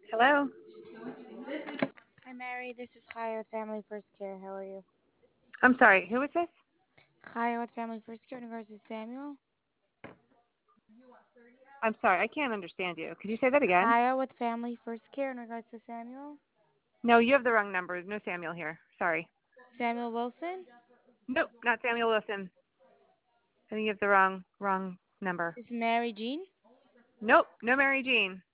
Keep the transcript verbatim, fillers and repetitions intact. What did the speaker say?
Hello. Hi, Mary. This is Chaya with Family First Care. How are you? I'm sorry. Who is this? Chaya with Family First Care in regards to Samuel. I'm sorry. I can't understand you. Could you say that again? Chaya with Family First Care in regards to Samuel. No, you have the wrong number. No Samuel here. Sorry. Samuel Wilson. Nope, not Samuel Wilson. I think you have the wrong wrong number. This is Mary Jean. Nope, no Mary Jean.